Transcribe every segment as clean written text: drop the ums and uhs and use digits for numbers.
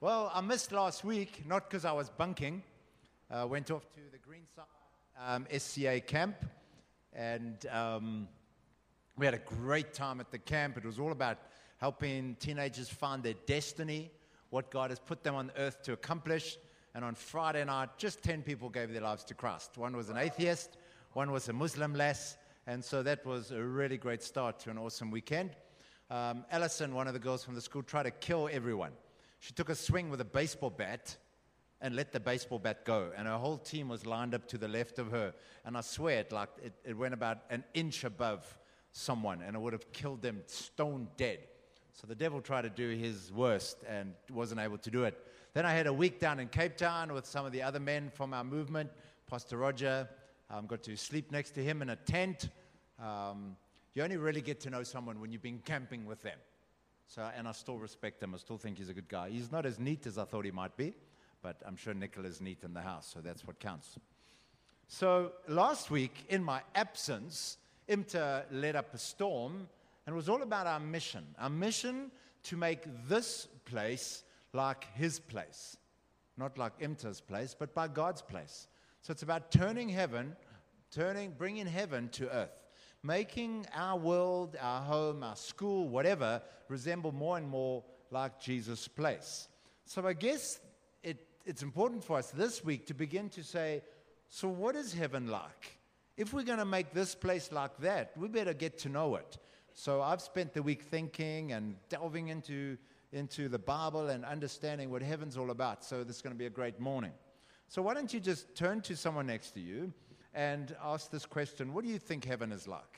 Well, I missed last week, not because I was bunking. Went off to the Greenside SCA camp, and we had a great time at the camp. It was all about helping teenagers find their destiny, what God has put them on earth to accomplish. And on Friday night, just 10 people gave their lives to Christ. One was an atheist, one was a Muslim lass, and so that was a really great start to an awesome weekend. Alison, one of the girls from the school, tried to kill everyone. She took a swing with a baseball bat and let the baseball bat go, and her whole team was lined up to the left of her, and I swear it went about an inch above someone, and it would have killed them stone dead. So the devil tried to do his worst and wasn't able to do it. Then I had a week down in Cape Town with some of the other men from our movement. Pastor Roger, got to sleep next to him in a tent. You only really get to know someone when you've been camping with them. And I still respect him. I still think he's a good guy. He's not as neat as I thought he might be, but I'm sure Nicola is neat in the house, so that's what counts. So last week, in my absence, Imta led up a storm, and it was all about our mission to make this place like his place. Not like Imta's place, but by God's place. So it's about bringing heaven to earth. Making our world, our home, our school, whatever, resemble more and more like Jesus' place. So I guess it's important for us this week to begin to say, so what is heaven like? If we're going to make this place like that, we better get to know it. So I've spent the week thinking and delving into the Bible and understanding what heaven's all about. So this is going to be a great morning. So why don't you just turn to someone next to you and ask this question: what do you think heaven is like?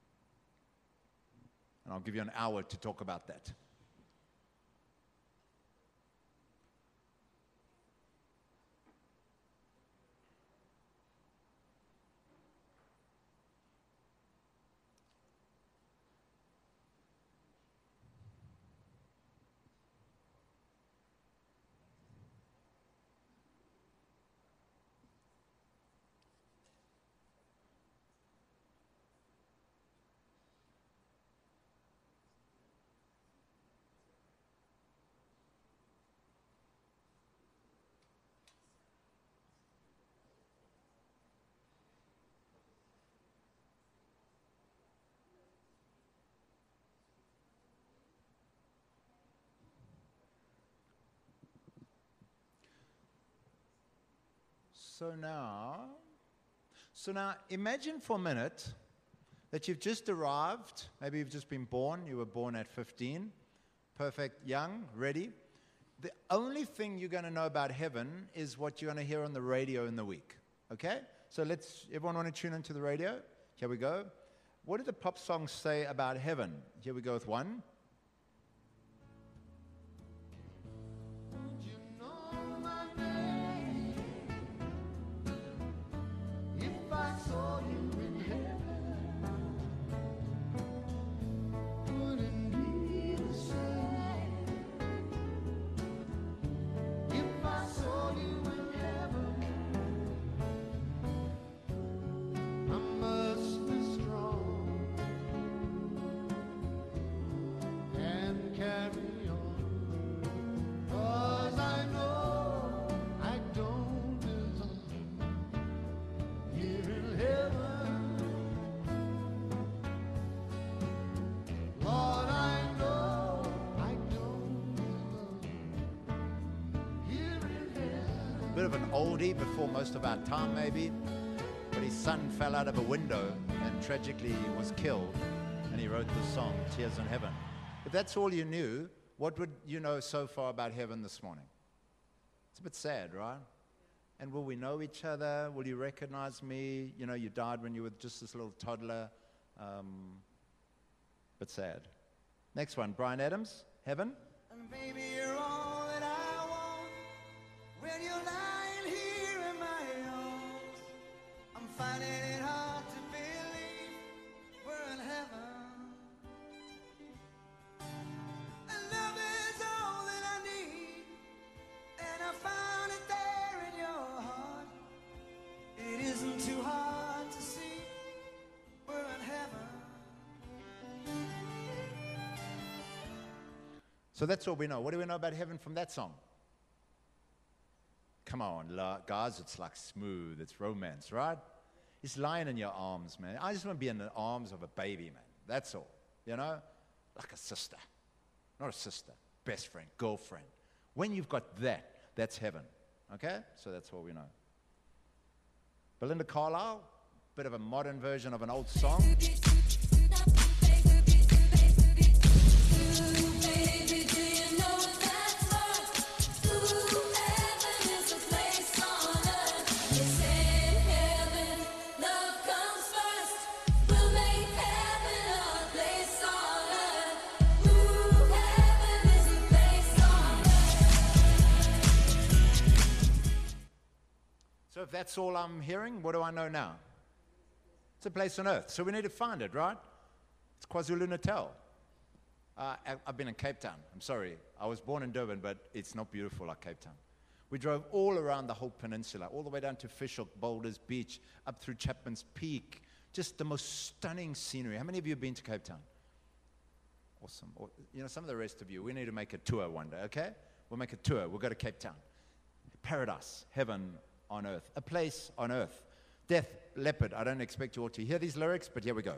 And I'll give you an hour to talk about that. So now, imagine for a minute that you've just arrived. Maybe you've just been born. You were born at 15, perfect, young, ready. The only thing you're going to know about heaven is what you're going to hear on the radio in the week. Okay? So everyone want to tune into the radio? Here we go. What do the pop songs say about heaven? Here we go with one. Bit of an oldie before most of our time maybe, but his son fell out of a window and tragically was killed, and he wrote the song Tears in Heaven. If that's all you knew, what would you know so far about heaven this morning? It's a bit sad, right? And will we know each other? Will you recognize me? You know, you died when you were just this little toddler. But sad. Next one, Bryan Adams, Heaven. And baby, you're all that I want. When you're lying here in my arms, I'm finding it hard to believe we're in heaven. And love is all that I need, and I found it there in your heart. It isn't too hard to see we're in heaven. So that's all we know. What do we know about heaven from that song? come on, guys, it's like smooth. It's romance, right? It's lying in your arms, man. I just want to be in the arms of a baby, man. That's all, you know? Like a sister. Not a sister. Best friend, girlfriend. When you've got that, that's heaven, okay? So that's what we know. Belinda Carlisle, bit of a modern version of an old song. So if that's all I'm hearing, what do I know now? It's a place on earth. So we need to find it, right? It's KwaZulu-Natal. I've been in Cape Town. I'm sorry. I was born in Durban, but it's not beautiful like Cape Town. We drove all around the whole peninsula, all the way down to Fischhoek, Boulders Beach, up through Chapman's Peak. Just the most stunning scenery. How many of you have been to Cape Town? Awesome. Or, you know, some of the rest of you, we need to make a tour one day, okay? We'll make a tour. We'll go to Cape Town. Paradise, heaven on earth, a place on earth. Death, Leopard. I don't expect you all to hear these lyrics, but here we go.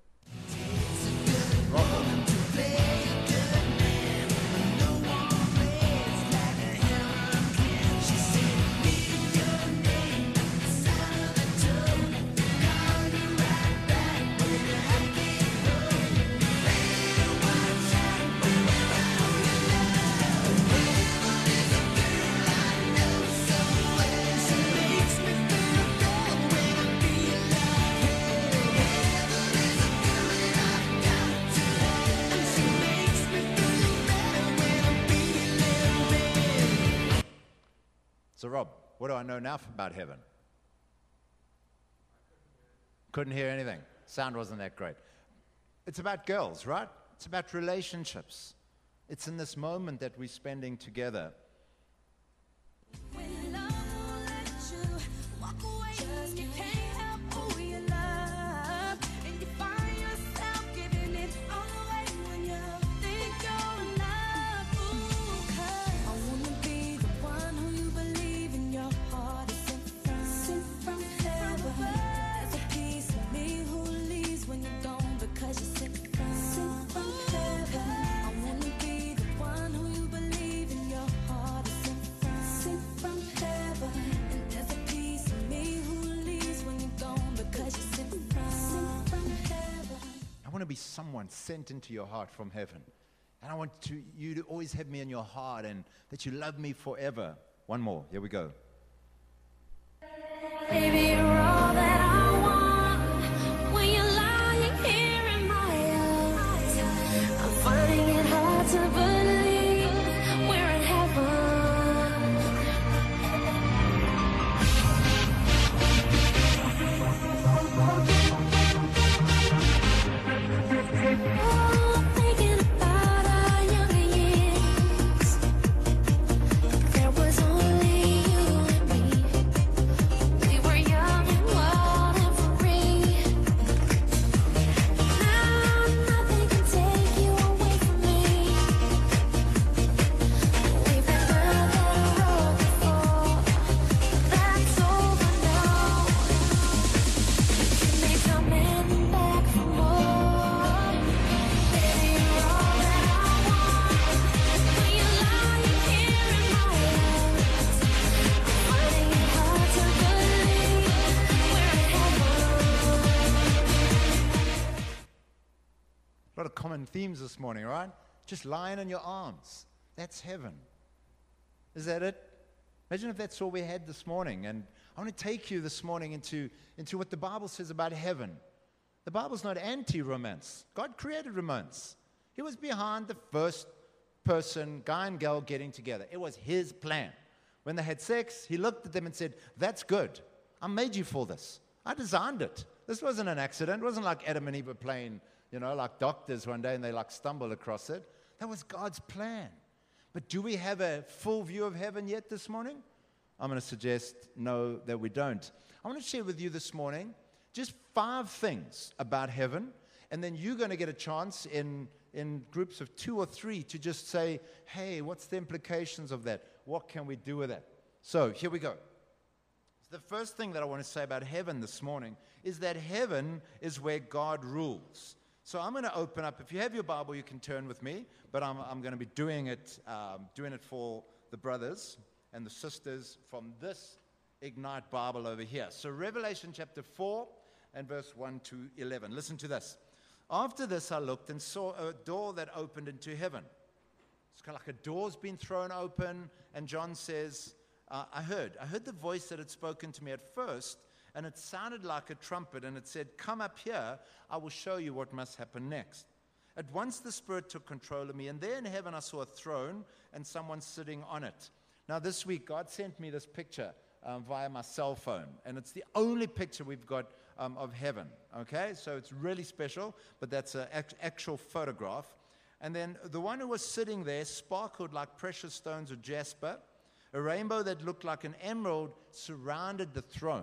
So, Rob, what do I know now about heaven? Couldn't hear anything. Sound wasn't that great. It's about girls, right? It's about relationships. It's in this moment that we're spending together. When love won't let you walk away, just you can't help who you love, and you find yourself giving it all away when you think you're in love. Ooh, 'cause I wanna be the one who you believe in your heart is sent from heaven. There's a piece of me who leaves when you're gone because you're sent from heaven. I wanna be the one who you believe in your heart is sent from heaven. And there's a piece of me who leaves when you're gone because you're sent from heaven. I want to be someone sent into your heart from heaven. And I want you to always have me in your heart and that you love me forever. One more. Here we go. Baby, you're all that I want. When you're lying here in my arms, I'm finding it hard to believe we're in heaven. Oh, thinking about our younger years. There was only you and me. We were young and wild and free. Now nothing can take you away from me. We've been down that road before. That's over now. You may come in back for more. Baby, you're all that I want. When you're lying here in my arms, finding it hard to believe we're in heaven. A lot of common themes this morning, right? Just lying in your arms. That's heaven. Is that it? Imagine if that's all we had this morning. And I want to take you this morning into what the Bible says about heaven. The Bible's not anti-romance. God created romance. He was behind the first person, guy and girl, getting together. It was his plan. When they had sex, he looked at them and said, "That's good. I made you for this. I designed it. This wasn't an accident. It wasn't like Adam and Eve were playing, like doctors one day and they stumbled across it. That was God's plan. But do we have a full view of heaven yet this morning? I'm going to suggest no, that we don't. I want to share with you this morning just 5 things about heaven, and then you're going to get a chance in groups of 2 or 3 to just say, hey, what's the implications of that? What can we do with that? So here we go. The first thing that I want to say about heaven this morning is that heaven is where God rules. So I'm going to open up. If you have your Bible, you can turn with me, but I'm going to be doing it for the brothers and the sisters from this Ignite Bible over here. So Revelation chapter 4 and verse 1 to 11. Listen to this. After this, I looked and saw a door that opened into heaven. It's kind of like a door's been thrown open, and John says, I heard the voice that had spoken to me at first, and it sounded like a trumpet, and it said, come up here, I will show you what must happen next. At once the Spirit took control of me, and there in heaven I saw a throne and someone sitting on it. Now this week, God sent me this picture via my cell phone, and it's the only picture we've got of heaven, okay? So it's really special, but that's an actual photograph. And then the one who was sitting there sparkled like precious stones of jasper. A rainbow that looked like an emerald surrounded the throne.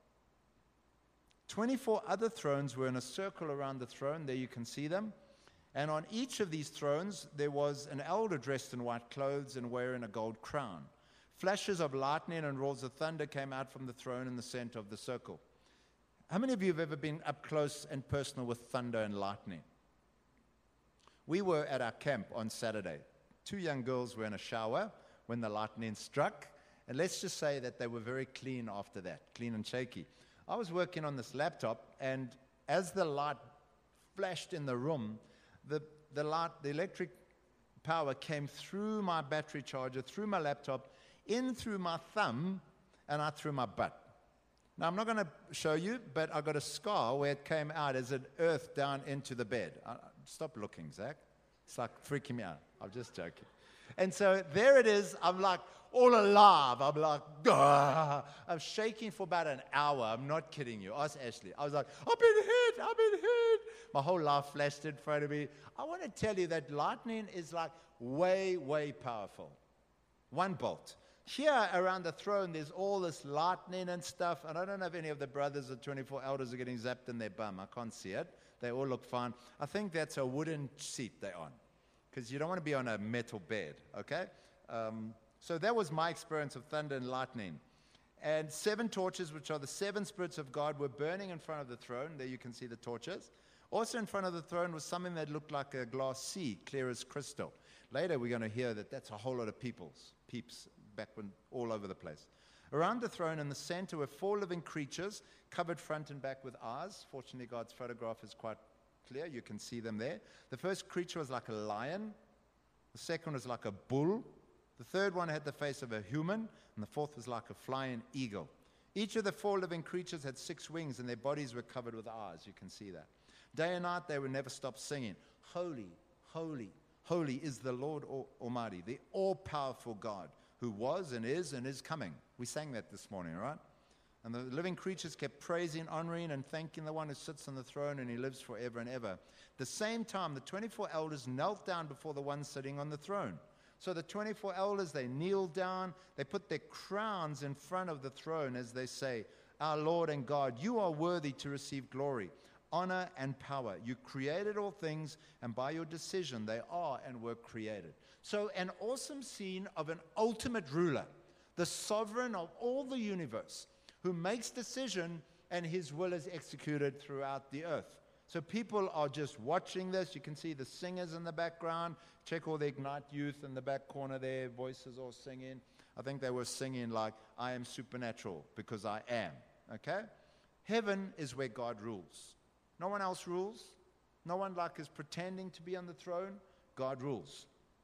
24 other thrones were in a circle around the throne. There you can see them. And on each of these thrones, there was an elder dressed in white clothes and wearing a gold crown. Flashes of lightning and roars of thunder came out from the throne in the center of the circle. How many of you have ever been up close and personal with thunder and lightning? We were at our camp on Saturday. 2 young girls were in a shower when the lightning struck, and let's just say that they were very clean after that, clean and shaky. I was working on this laptop, and as the light flashed in the room, the electric power came through my battery charger, through my laptop, in through my thumb, and out through my butt. Now, I'm not going to show you, but I got a scar where it came out as it earthed down into the bed. Stop looking, Zach. It's like freaking me out. I'm just joking. And so there it is. I'm like all alive. I'm like, Gah! I'm shaking for about an hour. I'm not kidding you. Ask Ashley. I was like, I've been hit. My whole life flashed in front of me. I want to tell you that lightning is like way, way powerful. One bolt. Here around the throne, there's all this lightning and stuff. And I don't know if any of the brothers or 24 elders are getting zapped in their bum. I can't see it. They all look fine. I think that's a wooden seat they're on, because you don't want to be on a metal bed, okay? So that was my experience of thunder and lightning. And 7 torches, which are the 7 spirits of God, were burning in front of the throne. There you can see the torches. Also in front of the throne was something that looked like a glass sea, clear as crystal. Later we're going to hear that that's a whole lot of peeps back when, all over the place. Around the throne in the center were 4 living creatures, covered front and back with eyes. Fortunately, God's photograph is quite clear. You can see them there. The first creature was like a lion. The second was like a bull. The third one had the face of a human. And the fourth was like a flying eagle. Each of the 4 living creatures had 6 wings, and their bodies were covered with eyes. You can see that. Day and night, they would never stop singing, Holy, holy, holy is the Lord Almighty, the all-powerful God, who was and is coming. We sang that this morning, right? And the living creatures kept praising, honoring, and thanking the one who sits on the throne, and he lives forever and ever. At the same time, the 24 elders knelt down before the one sitting on the throne. So the 24 elders, they kneeled down. They put their crowns in front of the throne as they say, Our Lord and God, you are worthy to receive glory, honor, and power. You created all things, and by your decision they are and were created. So an awesome scene of an ultimate ruler, the sovereign of all the universe, who makes decision and his will is executed throughout the earth. So people are just watching this. You can see the singers in the background. Check all the Ignite youth in the back corner there, voices all singing. I think they were singing like, I am supernatural because I am, okay? Heaven is where God rules. No one else rules. No one like is pretending to be on the throne. God rules.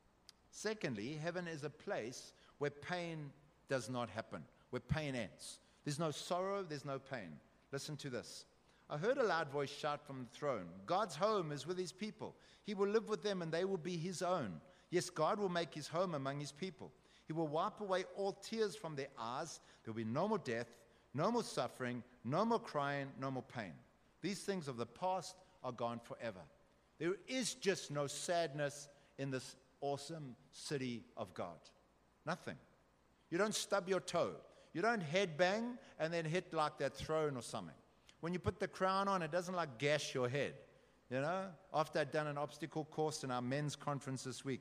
Secondly, heaven is a place where pain does not happen, where pain ends. There's no sorrow, there's no pain. Listen to this. I heard a loud voice shout from the throne, God's home is with his people. He will live with them and they will be his own. Yes, God will make his home among his people. He will wipe away all tears from their eyes. There will be no more death, no more suffering, no more crying, no more pain. These things of the past are gone forever. There is just no sadness in this awesome city of God. Nothing. You don't stub your toe. You don't headbang and then hit like that throne or something. When you put the crown on, it doesn't like gash your head. You know, after I'd done an obstacle course in our men's conference this week,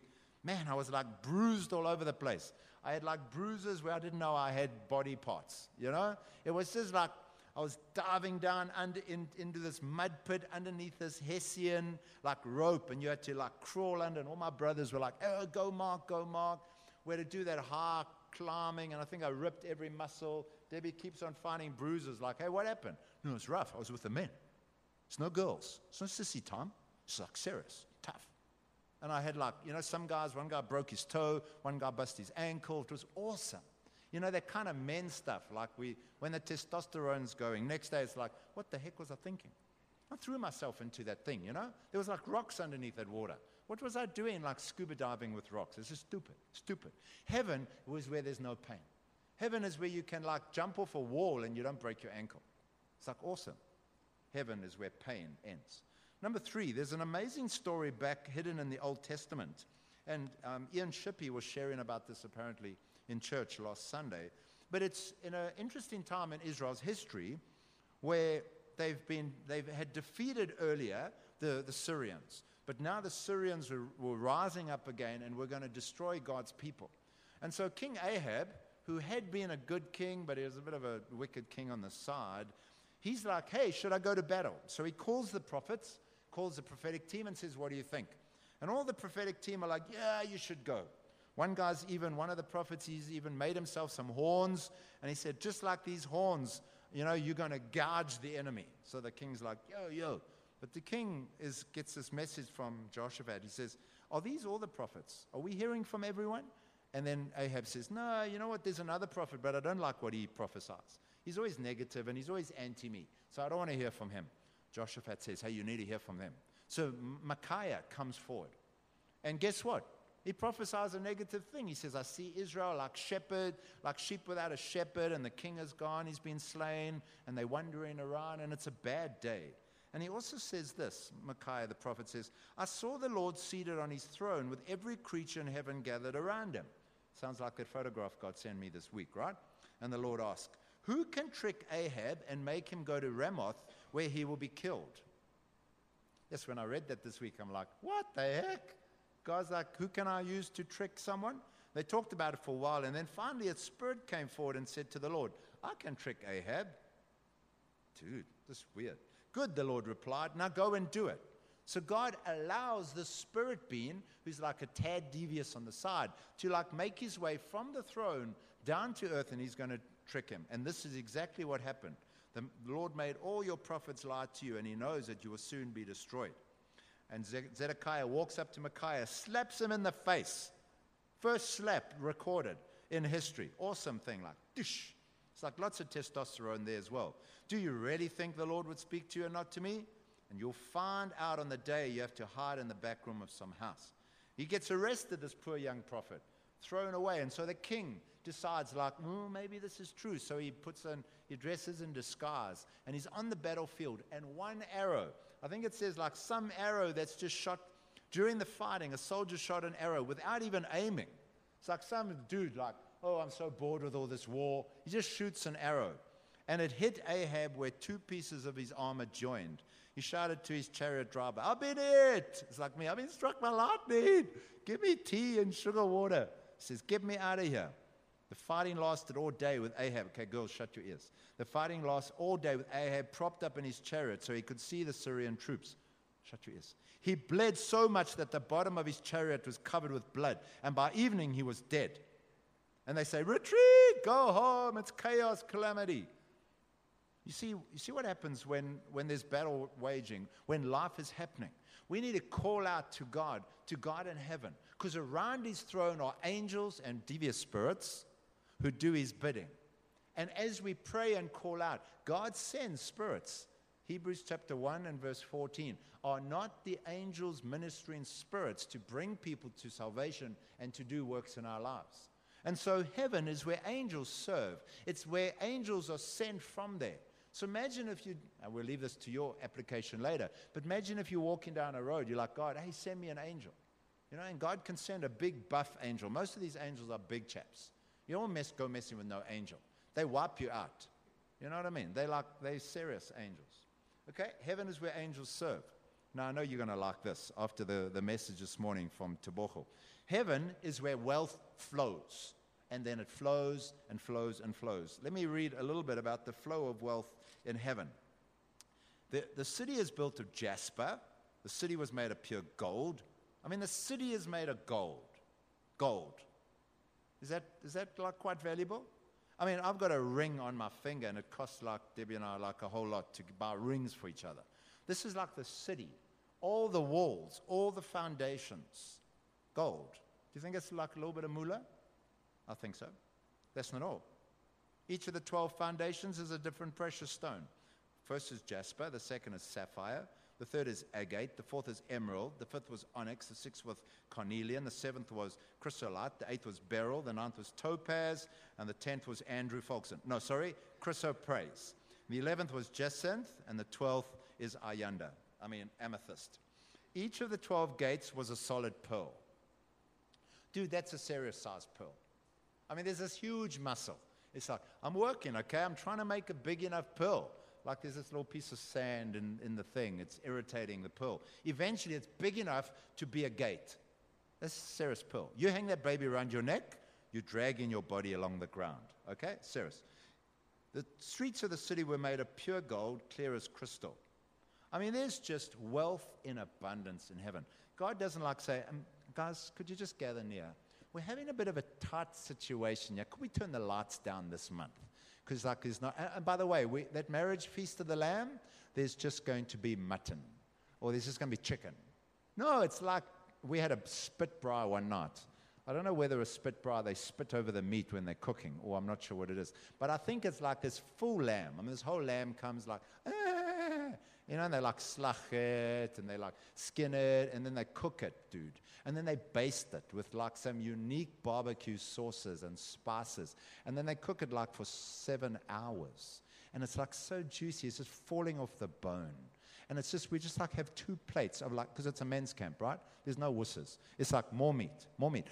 Man, I was like bruised all over the place. I had like bruises where I didn't know I had body parts, you know? It was just like I was diving down into this mud pit underneath this Hessian like rope, and you had to like crawl under, and all my brothers were like, oh, go Mark, go Mark. We had to do that high climbing, and I think I ripped every muscle. Debbie keeps on finding bruises like, hey, what happened? No, it's rough. I was with the men. It's no girls. It's no sissy time. It's like serious, tough. And I had like, you know, some guys, one guy broke his toe, one guy busted his ankle. It was awesome. You know, that kind of men stuff, like when the testosterone's going, next day it's like, what the heck was I thinking? I threw myself into that thing, you know? There was like rocks underneath that water. What was I doing like scuba diving with rocks? It's just stupid. Heaven was where there's no pain. Heaven is where you can like jump off a wall and you don't break your ankle. It's like awesome. Heaven is where pain ends. Number 3, there's an amazing story back hidden in the Old Testament. And Ian Shippey was sharing about this apparently in church last Sunday. But it's in an interesting time in Israel's history where they've had defeated earlier the Syrians. But now the Syrians were rising up again and were going to destroy God's people. And so King Ahab, who had been a good king, but he was a bit of a wicked king on the side, he's like, hey, should I go to battle? So he calls the prophets, calls the prophetic team and says, what do you think? And all the prophetic team are like, yeah, you should go. One of the prophets, he's even made himself some horns, and he said, just like these horns, you know, you're going to gouge the enemy. So the king's like, yo. But the king gets this message from Jehoshaphat. He says, are these all the prophets? Are we hearing from everyone? And then Ahab says, no, you know what, there's another prophet, but I don't like what he prophesies. He's always negative, and he's always anti-me, so I don't want to hear from him. Jehoshaphat says, hey, you need to hear from them. So Micaiah comes forward. And guess what? He prophesies a negative thing. He says, I see Israel like sheep without a shepherd, and the king is gone, he's been slain, and they're wandering around, and it's a bad day. And he also says this, Micaiah the prophet says, I saw the Lord seated on his throne with every creature in heaven gathered around him. Sounds like that photograph God sent me this week, right? And the Lord asked, who can trick Ahab and make him go to Ramoth where he will be killed? Yes, when I read that this week, I'm like, what the heck? God's like, who can I use to trick someone? They talked about it for a while, and then finally a spirit came forward and said to the Lord, I can trick Ahab. Dude, this is weird. Good, the Lord replied, now go and do it. So God allows the spirit being, who's like a tad devious on the side, to like make his way from the throne down to earth, and he's going to trick him. And this is exactly what happened. The Lord made all your prophets lie to you, and he knows that you will soon be destroyed. And Zedekiah walks up to Micaiah, slaps him in the face. First slap recorded in history. Awesome thing, like, dish. It's like lots of testosterone there as well. Do you really think the Lord would speak to you and not to me? And you'll find out on the day you have to hide in the back room of some house. He gets arrested, this poor young prophet, thrown away. And so the king decides, like, maybe this is true. So he dresses in disguise, and he's on the battlefield. And one arrow, I think it says like some arrow that's just shot during the fighting, a soldier shot an arrow without even aiming. It's like some dude like, oh, I'm so bored with all this war. He just shoots an arrow. And it hit Ahab where 2 pieces of his armor joined. He shouted to his chariot driver, I've been hit. It's like me, I've been struck by lightning. Give me tea and sugar water. He says, get me out of here. The fighting lasted all day with Ahab. Okay, girls, shut your ears. The fighting lasted all day with Ahab propped up in his chariot so he could see the Syrian troops. Shut your ears. He bled so much that the bottom of his chariot was covered with blood. And by evening, he was dead. And they say, retreat, go home, it's chaos, calamity. You see what happens when there's battle waging, when life is happening. We need to call out to God in heaven. Because around his throne are angels and devious spirits who do his bidding. And as we pray and call out, God sends spirits. Hebrews chapter 1 and verse 14. Are not the angels ministering spirits to bring people to salvation and to do works in our lives? And so heaven is where angels serve. It's where angels are sent from there. So imagine if you, and we'll leave this to your application later, but imagine if you're walking down a road, you're like, God, hey, send me an angel. You know, and God can send a big buff angel. Most of these angels are big chaps. You don't go messing with no angel. They wipe you out. You know what I mean? They're serious angels. Okay? Heaven is where angels serve. Now, I know you're going to like this after the message this morning from Tebogo. Heaven is where wealth flows, and then it flows and flows and flows. Let me read a little bit about the flow of wealth in heaven. The city is built of jasper. The city was made of pure gold. I mean, the city is made of gold. Gold. Is that like quite valuable? I mean, I've got a ring on my finger, and it costs like, Debbie and I, like a whole lot to buy rings for each other. This is like the city. All the walls, all the foundations, gold. Do you think it's like a little bit of moolah? I think so. That's not all. Each of the 12 foundations is a different precious stone. First is jasper, the second is sapphire, the third is agate, the fourth is emerald, the fifth was onyx, the sixth was carnelian, the seventh was chrysolite, the eighth was beryl, the ninth was topaz, and the 10th was chrysoprase. The 11th was jacinth, and the 12th is amethyst. Each of the 12 gates was a solid pearl. Dude, that's a serious sized pearl. I mean, there's this huge muscle. It's like, I'm working, okay? I'm trying to make a big enough pearl. Like there's this little piece of sand in the thing. It's irritating the pearl. Eventually, it's big enough to be a gate. That's a serious pearl. You hang that baby around your neck, you're dragging your body along the ground. Okay? Serious. The streets of the city were made of pure gold, clear as crystal. I mean, there's just wealth in abundance in heaven. God doesn't like say, guys, could you just gather near? We're having a bit of a tight situation. Yeah, could we turn the lights down this month? Because like there's not. And by the way, that marriage feast of the Lamb, there's just going to be mutton, or there's just going to be chicken. No, it's like we had a spit braai one night. I don't know whether a spit braai, they spit over the meat when they're cooking, or I'm not sure what it is. But I think it's like this full lamb. I mean, this whole lamb comes like, and they like slach it, and they like skin it, and then they cook it, dude. And then they baste it with like some unique barbecue sauces and spices. And then they cook it like for 7 hours. And it's like so juicy, it's just falling off the bone. And it's just, we just like have 2 plates of like, because it's a men's camp, right? There's no wusses. It's like more meat,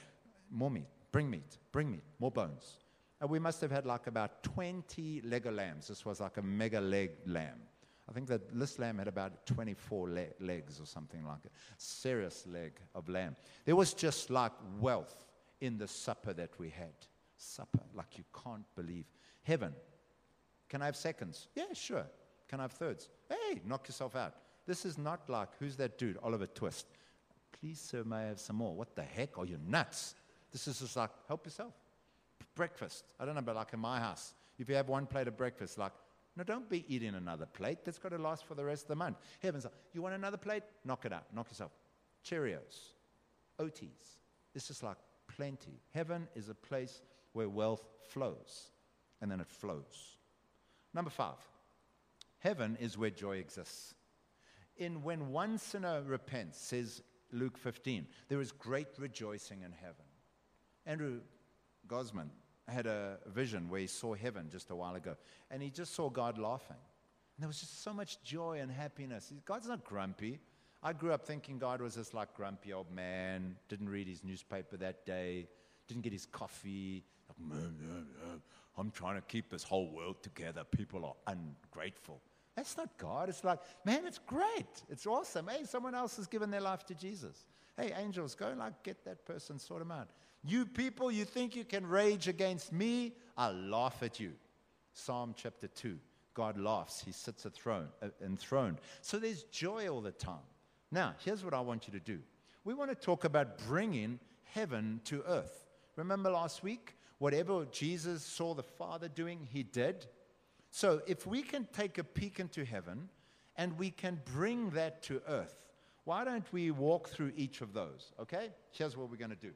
bring meat, more bones. And we must have had like about 20 Lego lambs. This was like a mega leg lamb. I think that this lamb had about 24 legs or something like it. Serious leg of lamb. There was just like wealth in the supper that we had. Supper, like you can't believe. Heaven. Can I have seconds? Yeah, sure. Can I have thirds? Hey, knock yourself out. This is not like, who's that dude? Oliver Twist. Please, sir, may I have some more? What the heck? Are you nuts? This is just like, help yourself. Breakfast. I don't know, but like in my house, if you have 1 plate of breakfast, like, no, don't be eating another plate. That's got to last for the rest of the month. Heaven's like, you want another plate? Knock it out. Knock yourself. Cheerios. Oaties. It's just like plenty. Heaven is a place where wealth flows. And then it flows. Number 5. Heaven is where joy exists. When one sinner repents, says Luke 15, there is great rejoicing in heaven. Andrew Gosman had a vision where he saw heaven just a while ago, and he just saw God laughing. And there was just so much joy and happiness. God's not grumpy. I grew up thinking God was this like grumpy old man, didn't read his newspaper that day, didn't get his coffee. Like, I'm trying to keep this whole world together. People are ungrateful. That's not God. It's like, man, it's great. It's awesome. Hey, someone else has given their life to Jesus. Hey, angels, go like get that person, sort them out. You people, you think you can rage against me? I'll laugh at you. Psalm chapter 2. God laughs. He sits enthroned. So there's joy all the time. Now, here's what I want you to do. We want to talk about bringing heaven to earth. Remember last week? Whatever Jesus saw the Father doing, he did. So if we can take a peek into heaven and we can bring that to earth, why don't we walk through each of those, okay? Here's what we're going to do.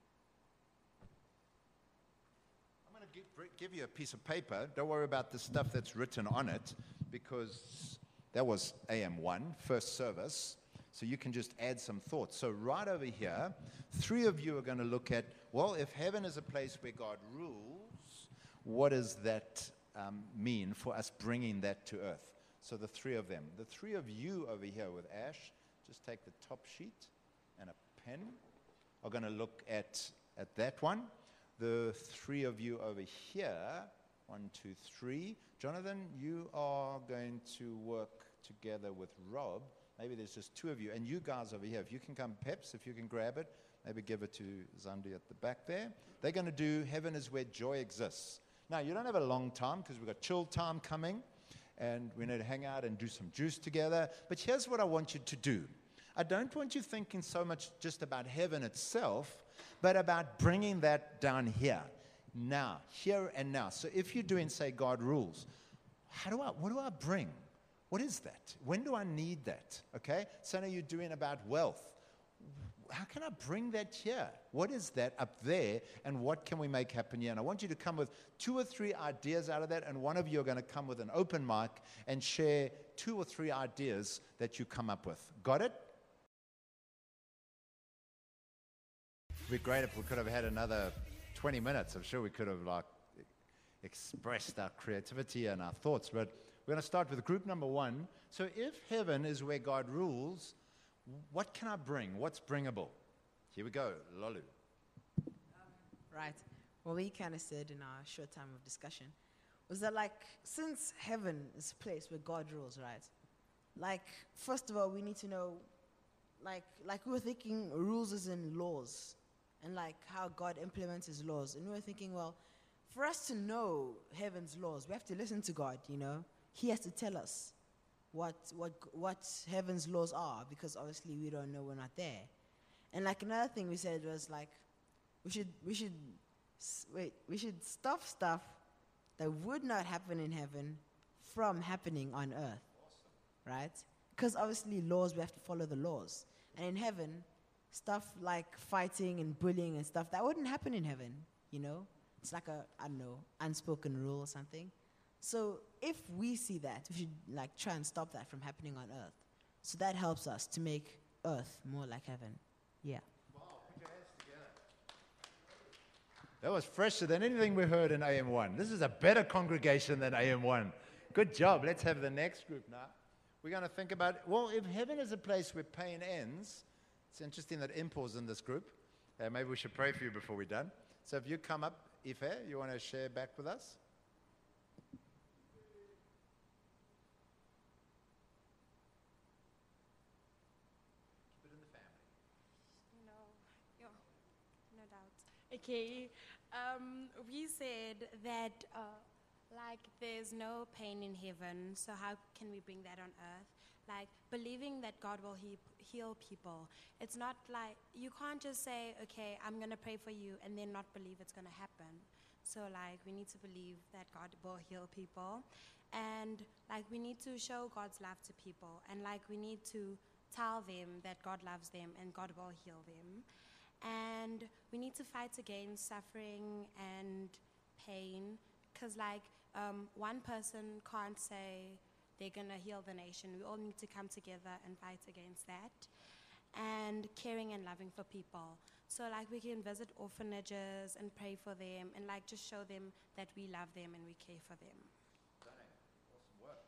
I'm going to give you a piece of paper. Don't worry about the stuff that's written on it, because that was AM1, first service. So you can just add some thoughts. So right over here, 3 of you are going to look at, well, if heaven is a place where God rules, what does that mean for us bringing that to earth? So the 3 of them. The 3 of you over here with Ash, just take the top sheet and a pen, are going to look at that one. The 3 of you over here, 1, 2, 3. Jonathan, you are going to work together with Rob Maybe there's just two of you. And you guys over here, if you can come, Peps, if you can grab it, maybe give it to Zandi at the back there. They're going to do Heaven is Where Joy Exists. Now, you don't have a long time because we've got chill time coming. And we need to hang out and do some juice together. But here's what I want you to do. I don't want you thinking so much just about heaven itself, but about bringing that down here, now, here and now. So if you're doing, say, God rules, what do I bring? What is that? When do I need that? Okay? So now you're doing about wealth. How can I bring that here? What is that up there, and what can we make happen here? And I want you to come with 2 or 3 ideas out of that, and one of you are going to come with an open mic and share 2 or 3 ideas that you come up with. Got it? It'd be great if we could have had another 20 minutes. I'm sure we could have expressed our creativity and our thoughts, but we're going to start with group number 1. So if heaven is where God rules, what can I bring? What's bringable? Here we go, Lolu. Right. What we kind of said in our short time of discussion was that, since heaven is a place where God rules, right? First of all, we need to know, we were thinking rules as in laws, and how God implements his laws. And we were thinking, well, for us to know heaven's laws, we have to listen to God, He has to tell us what heaven's laws are, because obviously we don't know, we're not there. And another thing we said was we should stop stuff that would not happen in heaven from happening on earth. Awesome. Right? Because obviously laws, we have to follow the laws. And in heaven, stuff like fighting and bullying and stuff, that wouldn't happen in heaven, It's like unspoken rule or something. So if we see that, we should try and stop that from happening on earth. So that helps us to make earth more like heaven. Yeah. Wow, put your hands together. That was fresher than anything we heard in AM1. This is a better congregation than AM1. Good job. Let's have the next group now. We're going to think about, if heaven is a place where pain ends, it's interesting that Impo's in this group. Maybe we should pray for you before we're done. So if you come up, Ife, you want to share back with us? No doubt. Okay, we said that there's no pain in heaven, so how can we bring that on earth? Believing that God will heal people. It's not you can't just say, okay, I'm going to pray for you, and then not believe it's going to happen. So we need to believe that God will heal people, and we need to show God's love to people, and we need to tell them that God loves them and God will heal them. And we need to fight against suffering and pain, because one person can't say they're going to heal the nation. We all need to come together and fight against that. And caring and loving for people. So we can visit orphanages and pray for them, and just show them that we love them and we care for them. Awesome work.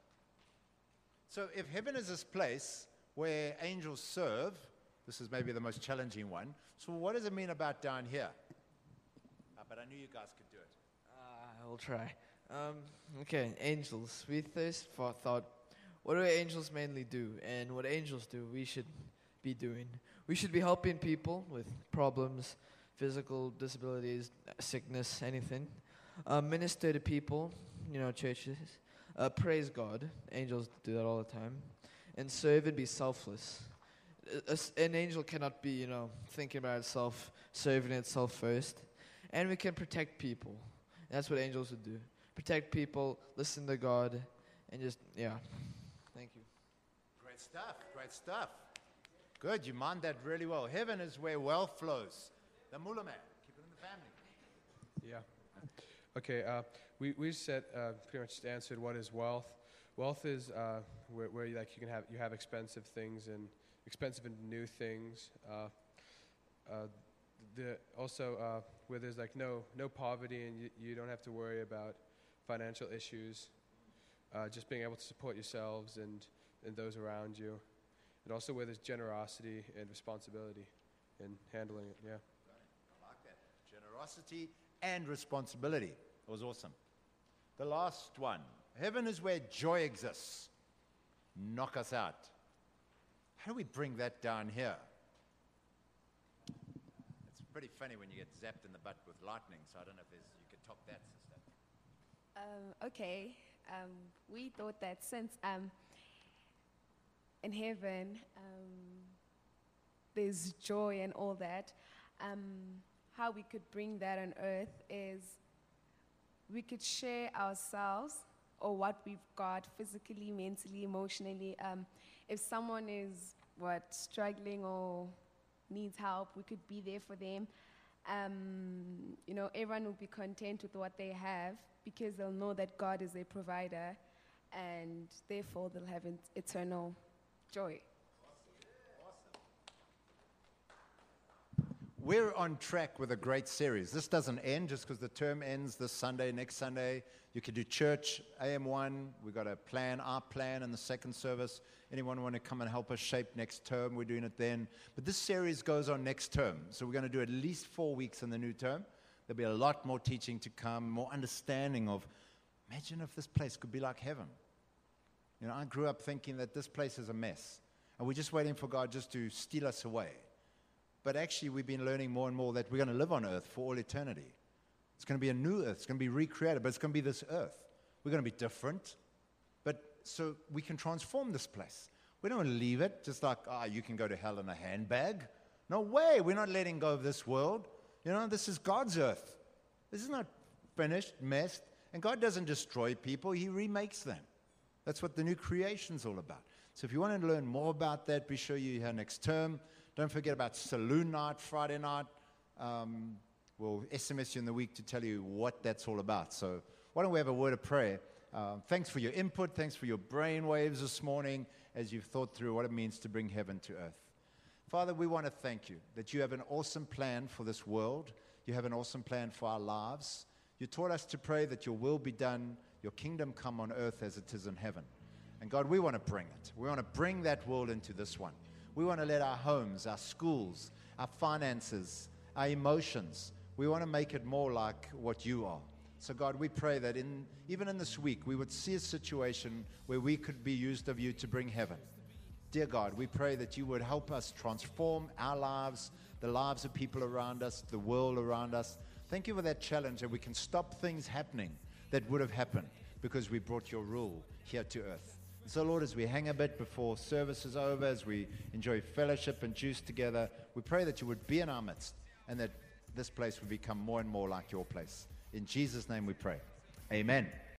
So if heaven is this place where angels serve, this is maybe the most challenging one. So what does it mean about down here? But I knew you guys could do it. I will try. Okay, angels. We first thought, what do angels mainly do? And what angels do, we should be doing. We should be helping people with problems, physical disabilities, sickness, anything. Minister to people, churches. Praise God. Angels do that all the time. And serve and be selfless. An angel cannot be, thinking about itself, serving itself first. And we can protect people. That's what angels would do. Protect people, listen to God, and just, Thank you. Great stuff, great stuff. Good, you mind that really well. Heaven is where wealth flows. The mullah man, keep it in the family. Yeah. Okay, we said, pretty much answered what is wealth. Wealth is where you have expensive things and expensive and new things. Also where there's no poverty, and you don't have to worry about financial issues. Just being able to support yourselves and those around you. And also where there's generosity and responsibility in handling it. Yeah. I like that. Generosity and responsibility. That was awesome. The last one. Heaven is where joy exists. Knock us out. how do we bring that down here? It's pretty funny when you get zapped in the butt with lightning, so I don't know if you could top that, sister. Okay, we thought that since in heaven there's joy and all that, how we could bring that on earth is we could share ourselves or what we've got physically, mentally, emotionally. If someone is struggling or needs help, we could be there for them. Everyone will be content with what they have because they'll know that God is their provider, and therefore they'll have eternal joy. We're on track with a great series. This doesn't end just because the term ends this Sunday, next Sunday. You can do church, AM1. We've got our plan in the second service. Anyone want to come and help us shape next term? We're doing it then. But this series goes on next term. So we're going to do at least 4 weeks in the new term. There'll be a lot more teaching to come, more understanding of, imagine if this place could be like heaven. I grew up thinking that this place is a mess. And we're just waiting for God just to steal us away. But actually, we've been learning more and more that we're going to live on earth for all eternity. It's going to be a new earth. It's going to be recreated, but it's going to be this earth. We're going to be different, but so we can transform this place. We don't want to leave it just like, you can go to hell in a handbag. No way. We're not letting go of this world. This is God's earth. This is not finished, messed. And God doesn't destroy people. He remakes them. That's what the new creation's all about. So if you want to learn more about that, be sure you're here next term. Don't forget about Saloon Night, Friday night. We'll SMS you in the week to tell you what that's all about. So why don't we have a word of prayer? Thanks for your input. Thanks for your brain waves this morning as you've thought through what it means to bring heaven to earth. Father, we want to thank you that you have an awesome plan for this world. You have an awesome plan for our lives. You taught us to pray that your will be done, your kingdom come on earth as it is in heaven. And God, we want to bring it. We want to bring that world into this one. We want to let our homes, our schools, our finances, our emotions, we want to make it more like what you are. So God, we pray that even in this week, we would see a situation where we could be used of you to bring heaven. Dear God, we pray that you would help us transform our lives, the lives of people around us, the world around us. Thank you for that challenge that we can stop things happening that would have happened because we brought your rule here to earth. So, Lord, as we hang a bit before service is over, as we enjoy fellowship and juice together, we pray that you would be in our midst and that this place would become more and more like your place. In Jesus' name we pray. Amen.